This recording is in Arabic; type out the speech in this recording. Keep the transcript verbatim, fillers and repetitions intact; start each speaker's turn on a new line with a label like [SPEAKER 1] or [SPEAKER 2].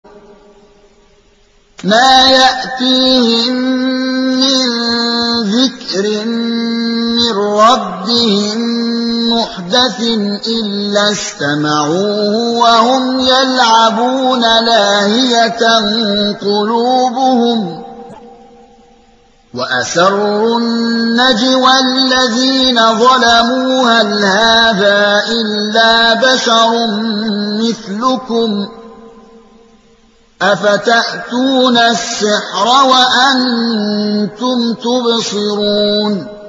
[SPEAKER 1] ما يأتيهم من ذكر من ربهم محدث إلا استمعوه وهم يلعبون لاهية قلوبهم وأسروا النجوى الذين ظلموا هل هذا إلا بشر مثلكم أفتأتون السحر وأنتم تبصرون